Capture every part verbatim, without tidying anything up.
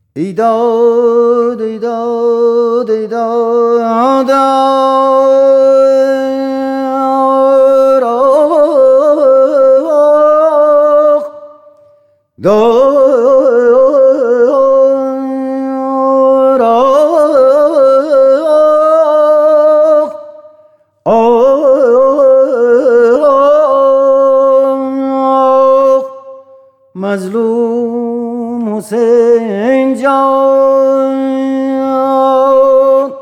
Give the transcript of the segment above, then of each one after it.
ایداد ایداد ایداد مظلوم حسین جان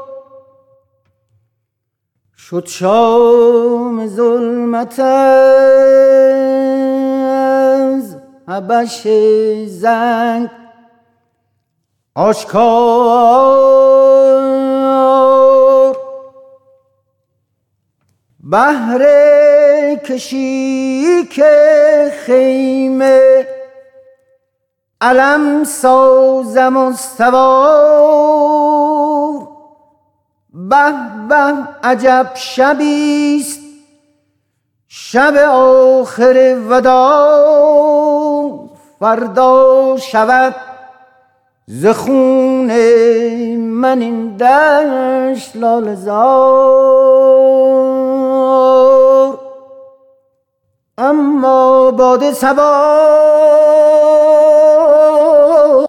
شد شام ظلمت از حبش زنگ آشکار بهر کشیک خیمه علم سازم و سوار به به عجب شبیست شب آخر وداع فردا شود ز خون من این دشت لاله زار اما باد صبا